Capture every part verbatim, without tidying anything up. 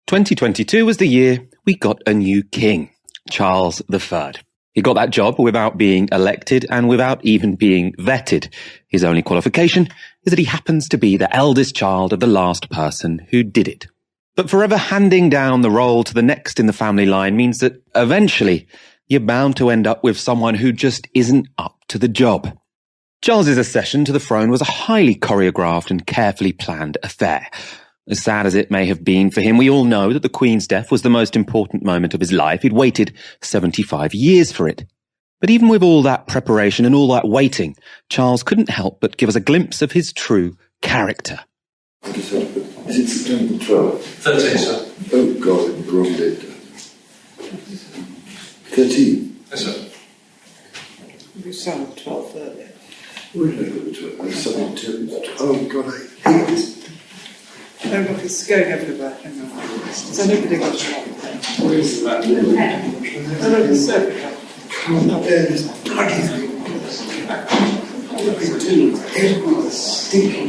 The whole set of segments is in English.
twenty twenty-two was the year we got a new king, Charles the Third. He got that job without being elected and without even being vetted. His only qualification is that he happens to be the eldest child of the last person who did it. But forever handing down the role to the next in the family line means that eventually you're bound to end up with someone who just isn't up to the job. Charles's accession to the throne was a highly choreographed and carefully planned affair. As sad as it may have been for him, we all know that the Queen's death was the most important moment of his life. He'd waited seventy-five years for it. But even with all that preparation and all that waiting, Charles couldn't help but give us a glimpse of his true character. Is it September twelfth? thirteen, sir. Oh, God, wrong date. thirteen? Yes, sir. We saw the twelfth earlier. Where did I go to twelve? There's something to Oh, God, I hate this. Oh, look, it's going everywhere. Hang on. So nobody got it up there. Where is that? Oh, look, it's everywhere. Up there, there's bloody thing. What they do, everyone stinking.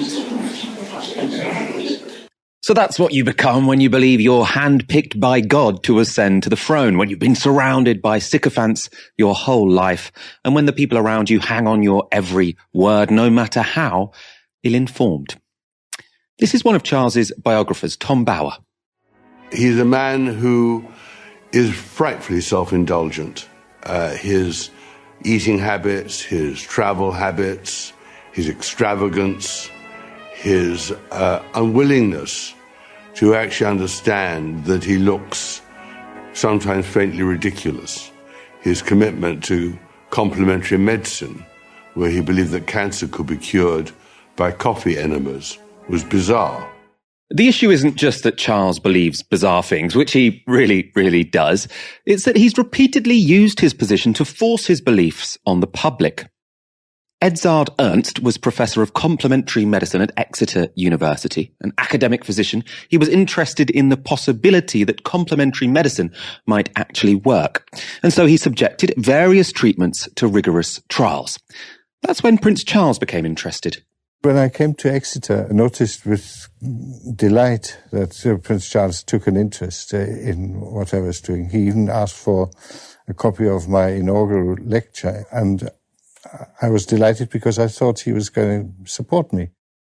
So that's what you become when you believe you're handpicked by God to ascend to the throne, when you've been surrounded by sycophants your whole life, and when the people around you hang on your every word, no matter how ill-informed. This is one of Charles's biographers, Tom Bower. He's a man who is frightfully self-indulgent. Uh, his eating habits, his travel habits, his extravagance, his uh, unwillingness to actually understand that he looks sometimes faintly ridiculous. His commitment to complementary medicine, where he believed that cancer could be cured by coffee enemas, was bizarre. The issue isn't just that Charles believes bizarre things, which he really, really does. It's that he's repeatedly used his position to force his beliefs on the public. Edzard Ernst was professor of complementary medicine at Exeter University. An academic physician, he was interested in the possibility that complementary medicine might actually work. And so he subjected various treatments to rigorous trials. That's when Prince Charles became interested. When I came to Exeter, I noticed with delight that uh, Prince Charles took an interest uh, in what I was doing. He even asked for a copy of my inaugural lecture, and I was delighted because I thought he was going to support me.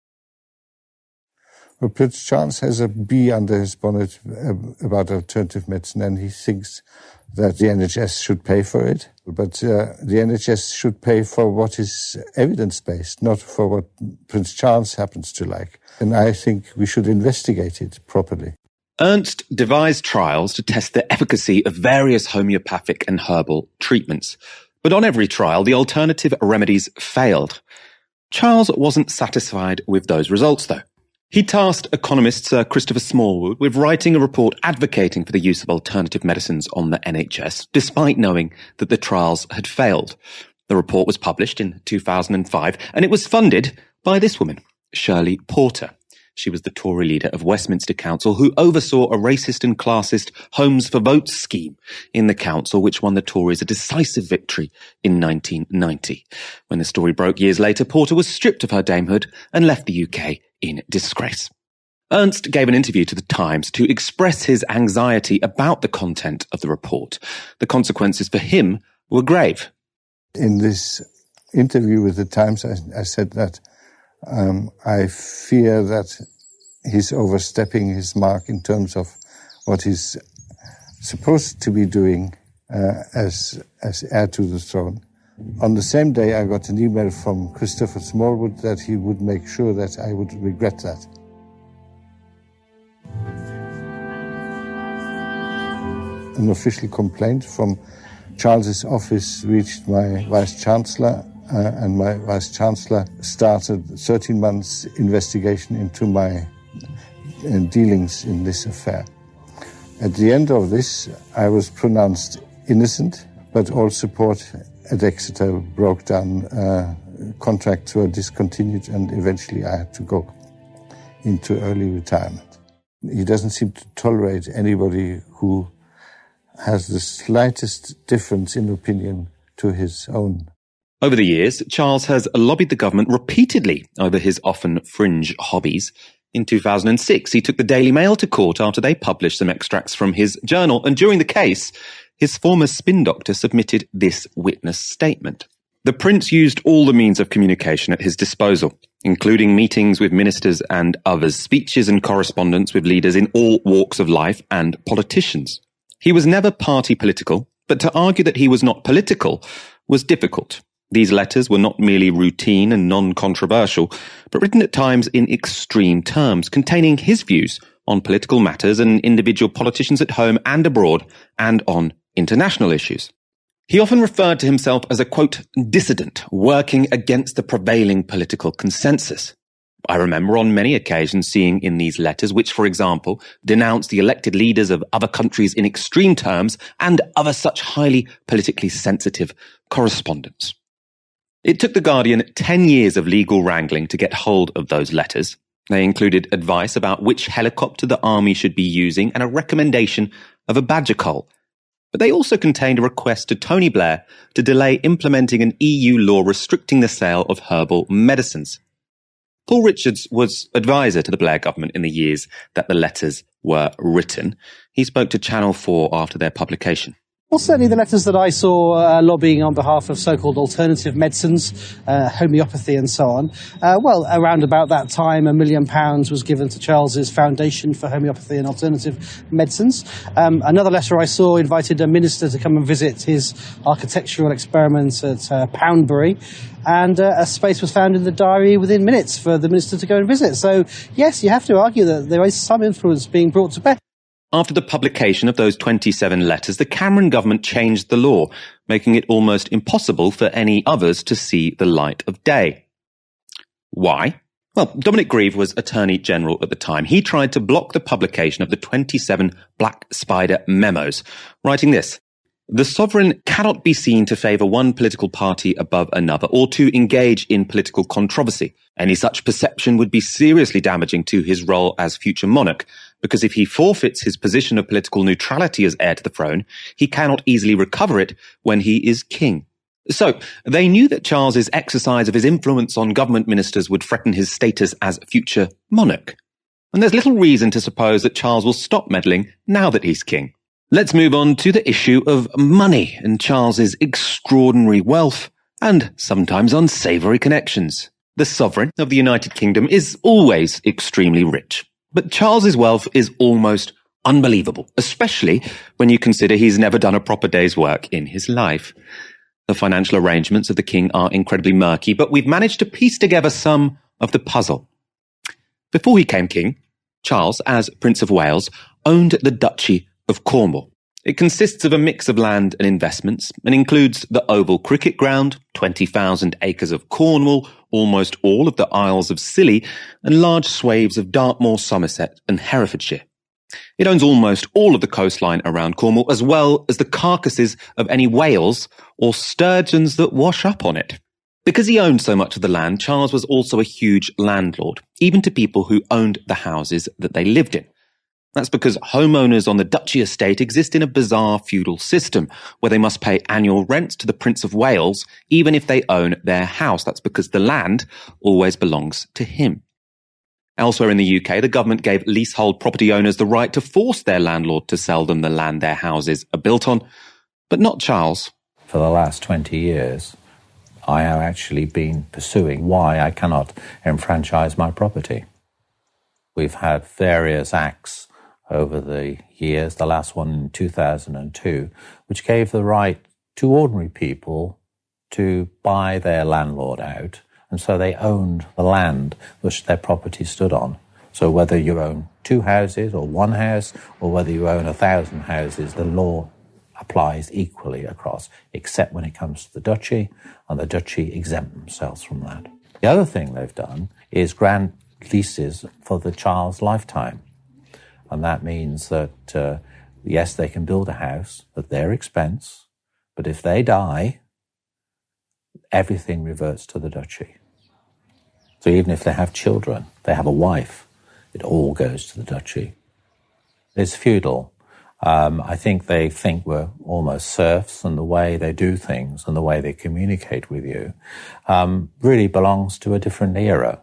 Well, Prince Charles has a bee under his bonnet uh, about alternative medicine, and he thinks that the N H S should pay for it. But uh, the N H S should pay for what is evidence-based, not for what Prince Charles happens to like. And I think we should investigate it properly. Ernst devised trials to test the efficacy of various homeopathic and herbal treatments. But on every trial, the alternative remedies failed. Charles wasn't satisfied with those results, though. He tasked economist Sir Christopher Smallwood with writing a report advocating for the use of alternative medicines on the N H S, despite knowing that the trials had failed. The report was published in two thousand five, and it was funded by this woman, Shirley Porter. She was the Tory leader of Westminster Council who oversaw a racist and classist Homes for Votes scheme in the council, which won the Tories a decisive victory in nineteen ninety. When the story broke years later, Porter was stripped of her damehood and left the U K in disgrace. Ernst gave an interview to The Times to express his anxiety about the content of the report. The consequences for him were grave. In this interview with The Times, I, I said that um, I fear that he's overstepping his mark in terms of what he's supposed to be doing uh, as, as heir to the throne. On the same day, I got an email from Christopher Smallwood that he would make sure that I would regret that. An official complaint from Charles's office reached my Vice-Chancellor, uh, and my Vice-Chancellor started thirteen months investigation into my uh, dealings in this affair. At the end of this, I was pronounced innocent, but all support at Exeter broke down, uh, contracts were discontinued, and eventually I had to go into early retirement. He doesn't seem to tolerate anybody who has the slightest difference in opinion to his own. Over the years, Charles has lobbied the government repeatedly over his often fringe hobbies. In two thousand six, he took the Daily Mail to court after they published some extracts from his journal, and during the case, his former spin doctor submitted this witness statement. The prince used all the means of communication at his disposal, including meetings with ministers and others, speeches and correspondence with leaders in all walks of life and politicians. He was never party political, but to argue that he was not political was difficult. These letters were not merely routine and non-controversial, but written at times in extreme terms, containing his views on political matters and individual politicians at home and abroad, and on international issues. He often referred to himself as a, quote, dissident, working against the prevailing political consensus. I remember on many occasions seeing in these letters, which, for example, denounced the elected leaders of other countries in extreme terms and other such highly politically sensitive correspondence. It took The Guardian ten years of legal wrangling to get hold of those letters. They included advice about which helicopter the army should be using and a recommendation of a badger cull. But they also contained a request to Tony Blair to delay implementing an E U law restricting the sale of herbal medicines. Paul Richards was advisor to the Blair government in the years that the letters were written. He spoke to Channel four after their publication. Well, certainly the letters that I saw uh, lobbying on behalf of so-called alternative medicines, uh, homeopathy and so on. Uh, well, around about that time, a million pounds was given to Charles's Foundation for Homeopathy and Alternative Medicines. Um, another letter I saw invited a minister to come and visit his architectural experiments at uh, Poundbury. And uh, a space was found in the diary within minutes for the minister to go and visit. So, yes, you have to argue that there is some influence being brought to bear. After the publication of those twenty-seven letters, the Cameron government changed the law, making it almost impossible for any others to see the light of day. Why? Well, Dominic Grieve was Attorney General at the time. He tried to block the publication of the twenty-seven Black Spider memos, writing this: "The sovereign cannot be seen to favour one political party above another or to engage in political controversy. Any such perception would be seriously damaging to his role as future monarch, because if he forfeits his position of political neutrality as heir to the throne, he cannot easily recover it when he is king." So, they knew that Charles's exercise of his influence on government ministers would threaten his status as future monarch. And there's little reason to suppose that Charles will stop meddling now that he's king. Let's move on to the issue of money and Charles's extraordinary wealth and sometimes unsavoury connections. The sovereign of the United Kingdom is always extremely rich, but Charles's wealth is almost unbelievable, especially when you consider he's never done a proper day's work in his life. The financial arrangements of the king are incredibly murky, but we've managed to piece together some of the puzzle. Before he became king, Charles, as Prince of Wales, owned the Duchy of Cornwall. It consists of a mix of land and investments and includes the Oval Cricket Ground, twenty thousand acres of Cornwall, almost all of the Isles of Scilly, and large swathes of Dartmoor, Somerset and Herefordshire. It owns almost all of the coastline around Cornwall, as well as the carcasses of any whales or sturgeons that wash up on it. Because he owned so much of the land, Charles was also a huge landlord, even to people who owned the houses that they lived in. That's because homeowners on the duchy estate exist in a bizarre feudal system where they must pay annual rents to the Prince of Wales, even if they own their house. That's because the land always belongs to him. Elsewhere in the U K, the government gave leasehold property owners the right to force their landlord to sell them the land their houses are built on, but not Charles. For the last twenty years, I have actually been pursuing why I cannot enfranchise my property. We've had various acts over the years, the last one in two thousand two, which gave the right to ordinary people to buy their landlord out, and so they owned the land which their property stood on. So whether you own two houses or one house, or whether you own a thousand houses, the law applies equally across, except when it comes to the duchy, and the duchy exempt themselves from that. The other thing they've done is grant leases for the child's lifetime. And that means that, uh, yes, they can build a house at their expense, but if they die, everything reverts to the duchy. So even if they have children, they have a wife, it all goes to the duchy. It's feudal. Um, I think they think we're almost serfs, and the way they do things and the way they communicate with you um, really belongs to a different era.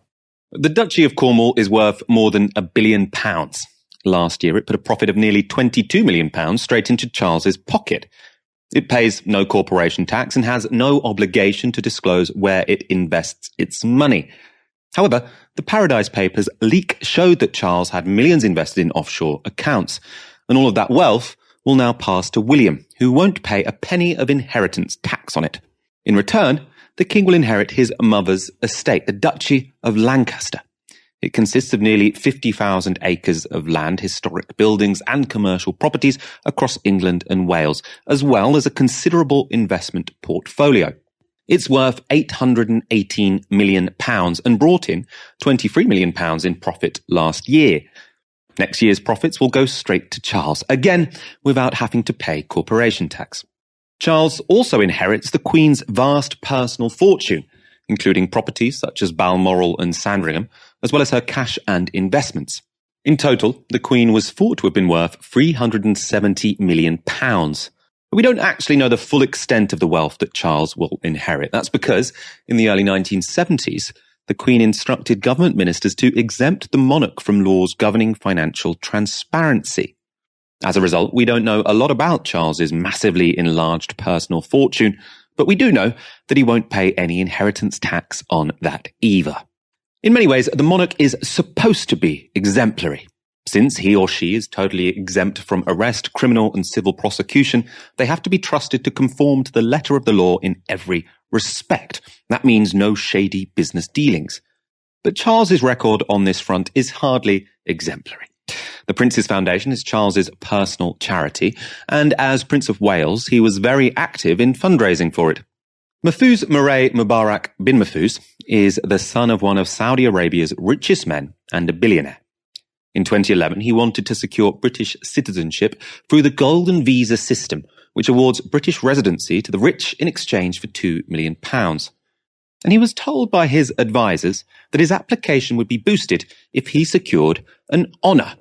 The Duchy of Cornwall is worth more than a billion pounds. Last year, it put a profit of nearly twenty-two million pounds straight into Charles's pocket. It pays no corporation tax and has no obligation to disclose where it invests its money. However, the Paradise Papers leak showed that Charles had millions invested in offshore accounts, and all of that wealth will now pass to William, who won't pay a penny of inheritance tax on it. In return, the king will inherit his mother's estate, the Duchy of Lancaster. It consists of nearly fifty thousand acres of land, historic buildings and commercial properties across England and Wales, as well as a considerable investment portfolio. It's worth eight hundred eighteen million pounds and brought in twenty-three million pounds in profit last year. Next year's profits will go straight to Charles, again without having to pay corporation tax. Charles also inherits the Queen's vast personal fortune, including properties such as Balmoral and Sandringham, as well as her cash and investments. In total, the Queen was thought to have been worth three hundred seventy million pounds. But we don't actually know the full extent of the wealth that Charles will inherit. That's because, in the early nineteen seventies, the Queen instructed government ministers to exempt the monarch from laws governing financial transparency. As a result, we don't know a lot about Charles's massively enlarged personal fortune, but we do know that he won't pay any inheritance tax on that either. In many ways, the monarch is supposed to be exemplary. Since he or she is totally exempt from arrest, criminal and civil prosecution, they have to be trusted to conform to the letter of the law in every respect. That means no shady business dealings. But Charles's record on this front is hardly exemplary. The Prince's Foundation is Charles's personal charity, and as Prince of Wales, he was very active in fundraising for it. Mahfouz Murray Mubarak bin Mahfouz is the son of one of Saudi Arabia's richest men and a billionaire. In twenty eleven, he wanted to secure British citizenship through the Golden Visa system, which awards British residency to the rich in exchange for two million pounds. And he was told by his advisors that his application would be boosted if he secured an honour.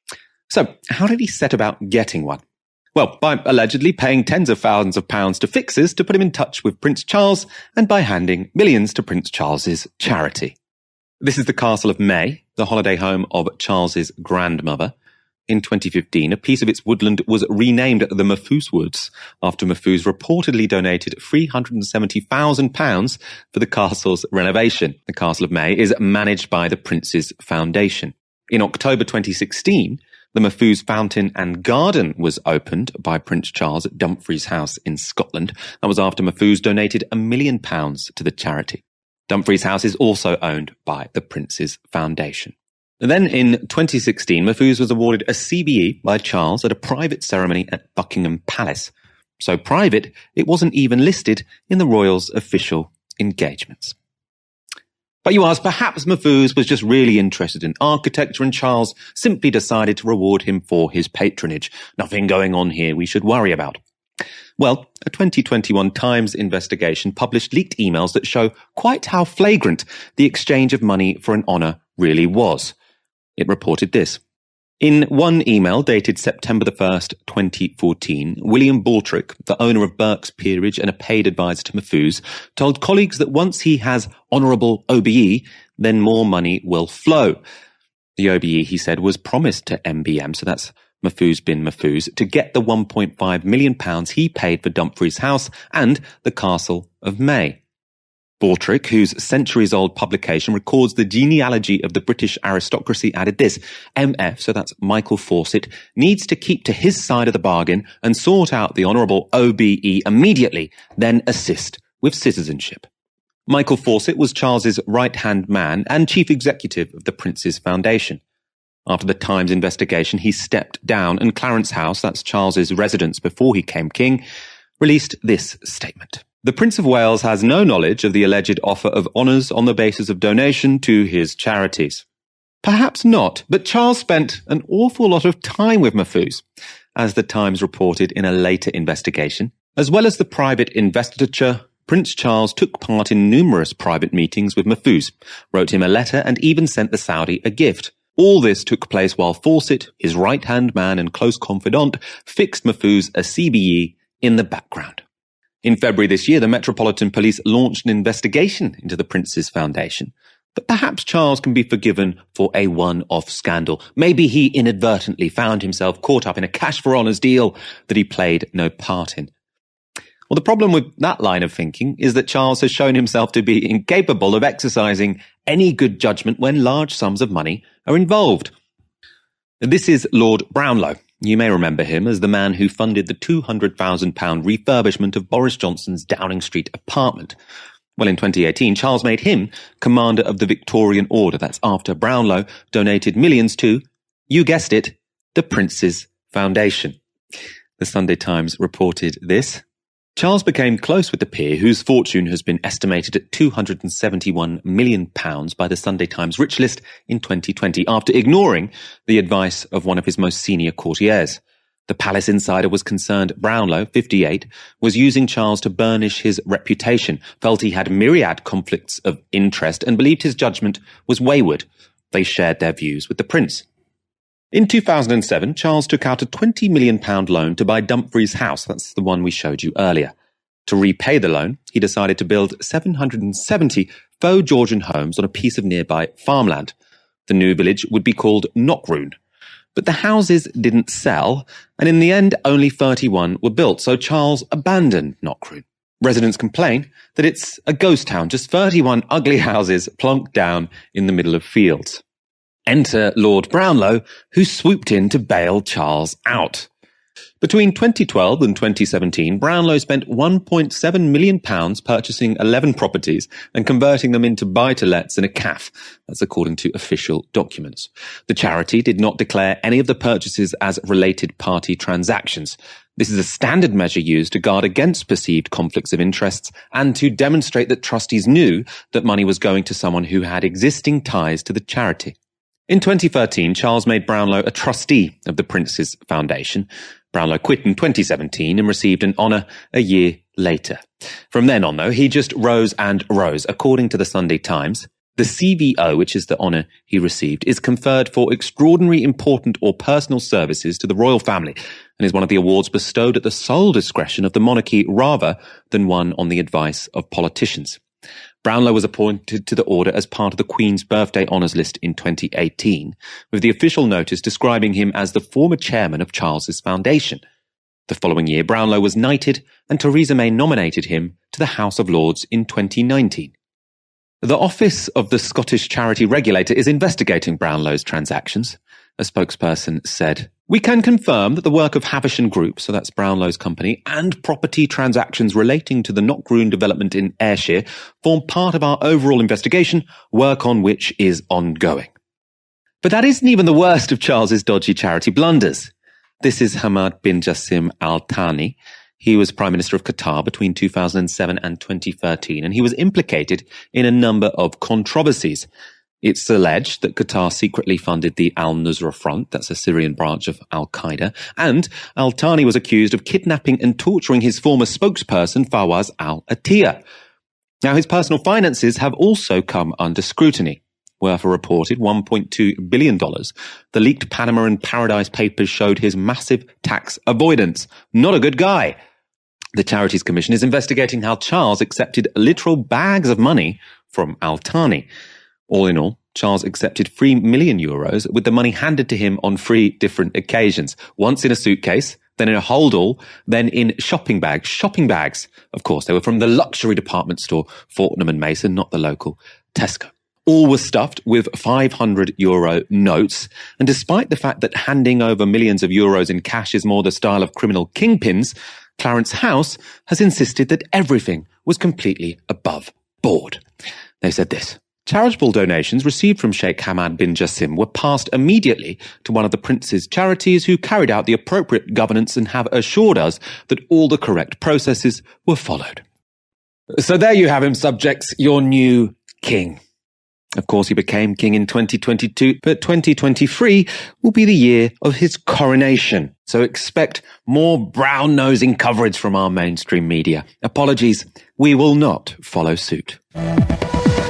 So, how did he set about getting one? Well, by allegedly paying tens of thousands of pounds to fixers to put him in touch with Prince Charles, and by handing millions to Prince Charles's charity. This is the Castle of May, the holiday home of Charles's grandmother. In twenty fifteen, a piece of its woodland was renamed the Mahfouz Woods, after Mahfouz reportedly donated three hundred seventy thousand pounds for the castle's renovation. The Castle of May is managed by the Prince's Foundation. In October twenty sixteen, the Mahfouz Fountain and Garden was opened by Prince Charles at Dumfries House in Scotland. That was after Mahfouz donated a million pounds to the charity. Dumfries House is also owned by the Prince's Foundation. And then in twenty sixteen, Mahfouz was awarded a C B E by Charles at a private ceremony at Buckingham Palace. So private, it wasn't even listed in the royals' official engagements. But you ask, perhaps Mahfouz was just really interested in architecture and Charles simply decided to reward him for his patronage. Nothing going on here we should worry about. Well, a twenty twenty-one Times investigation published leaked emails that show quite how flagrant the exchange of money for an honour really was. It reported this. In one email dated September the first, twenty fourteen, William Baldrick, the owner of Berks Peerage and a paid advisor to Mahfouz, told colleagues that once he has honourable O B E, then more money will flow. The O B E, he said, was promised to M B M, so that's Mahfouz bin Mahfouz, to get the one point five million pounds he paid for Dumfries House and the Castle of May. Baldrick, whose centuries-old publication records the genealogy of the British aristocracy, added this: M F, so that's Michael Fawcett, needs to keep to his side of the bargain and sort out the honourable O B E immediately, then assist with citizenship. Michael Fawcett was Charles's right-hand man and chief executive of the Prince's Foundation. After the Times investigation, he stepped down, and Clarence House, that's Charles's residence before he came king, released this statement. The Prince of Wales has no knowledge of the alleged offer of honours on the basis of donation to his charities. Perhaps not, but Charles spent an awful lot of time with Mahfouz, as the Times reported in a later investigation. As well as the private investiture, Prince Charles took part in numerous private meetings with Mahfouz, wrote him a letter and even sent the Saudi a gift. All this took place while Fawcett, his right-hand man and close confidant, fixed Mahfouz a C B E in the background. In February this year, the Metropolitan Police launched an investigation into the Prince's Foundation. But perhaps Charles can be forgiven for a one-off scandal. Maybe he inadvertently found himself caught up in a cash for honours deal that he played no part in. Well, the problem with that line of thinking is that Charles has shown himself to be incapable of exercising any good judgment when large sums of money are involved. This is Lord Brownlow. You may remember him as the man who funded the two hundred thousand pounds refurbishment of Boris Johnson's Downing Street apartment. Well, in twenty eighteen, Charles made him Commander of the Victorian Order. That's after Brownlow donated millions to, you guessed it, the Prince's Foundation. The Sunday Times reported this. Charles became close with the peer, whose fortune has been estimated at two hundred seventy-one million pounds by the Sunday Times Rich List in twenty twenty, after ignoring the advice of one of his most senior courtiers. The Palace Insider was concerned Brownlow, fifty-eight, was using Charles to burnish his reputation, felt he had myriad conflicts of interest, and believed his judgment was wayward. They shared their views with the Prince. In two thousand seven, Charles took out a twenty million pounds loan to buy Dumfries House. That's the one we showed you earlier. To repay the loan, he decided to build seven hundred seventy faux Georgian homes on a piece of nearby farmland. The new village would be called Knockroon. But the houses didn't sell, and in the end only thirty-one were built, so Charles abandoned Knockroon. Residents complain that it's a ghost town, just thirty-one ugly houses plonked down in the middle of fields. Enter Lord Brownlow, who swooped in to bail Charles out. Between twenty twelve and twenty seventeen, Brownlow spent one point seven million pounds purchasing eleven properties and converting them into buy-to-lets and a C A F. That's according to official documents. The charity did not declare any of the purchases as related party transactions. This is a standard measure used to guard against perceived conflicts of interests and to demonstrate that trustees knew that money was going to someone who had existing ties to the charity. In twenty thirteen, Charles made Brownlow a trustee of the Prince's Foundation. Brownlow quit in twenty seventeen and received an honour a year later. From then on, though, he just rose and rose. According to the Sunday Times, the C V O, which is the honour he received, is conferred for extraordinary, important or personal services to the royal family and is one of the awards bestowed at the sole discretion of the monarchy rather than one on the advice of politicians. Brownlow was appointed to the order as part of the Queen's Birthday Honours List in twenty eighteen, with the official notice describing him as the former chairman of Charles's foundation. The following year, Brownlow was knighted, and Theresa May nominated him to the House of Lords in twenty nineteen. The Office of the Scottish Charity Regulator is investigating Brownlow's transactions. A spokesperson said, "We can confirm that the work of Havisham Group," so that's Brownlow's company, "and property transactions relating to the Knockroon development in Ayrshire form part of our overall investigation, work on which is ongoing." But that isn't even the worst of Charles's dodgy charity blunders. This is Hamad bin Jassim Al Thani. He was Prime Minister of Qatar between two thousand seven and twenty thirteen, and he was implicated in a number of controversies. It's alleged that Qatar secretly funded the Al-Nusra Front, that's a Syrian branch of Al-Qaeda, and Al-Thani was accused of kidnapping and torturing his former spokesperson, Fawaz Al-Attiyah. Now, his personal finances have also come under scrutiny. Worth a reported one point two billion dollars, the leaked Panama and Paradise Papers showed his massive tax avoidance. Not a good guy. The Charities Commission is investigating how Charles accepted literal bags of money from Al-Thani. All in all, Charles accepted three million euros with the money handed to him on three different occasions. Once in a suitcase, then in a holdall, then in shopping bags. Shopping bags, of course, they were from the luxury department store Fortnum and Mason, not the local Tesco. All were stuffed with five hundred euro notes. And despite the fact that handing over millions of euros in cash is more the style of criminal kingpins, Clarence House has insisted that everything was completely above board. They said this: charitable donations received from Sheikh Hamad bin Jassim were passed immediately to one of the Prince's charities, who carried out the appropriate governance and have assured us that all the correct processes were followed. So there you have him, subjects, your new king. Of course, he became king in twenty twenty-two, but twenty twenty-three will be the year of his coronation. So expect more brown-nosing coverage from our mainstream media. Apologies, we will not follow suit.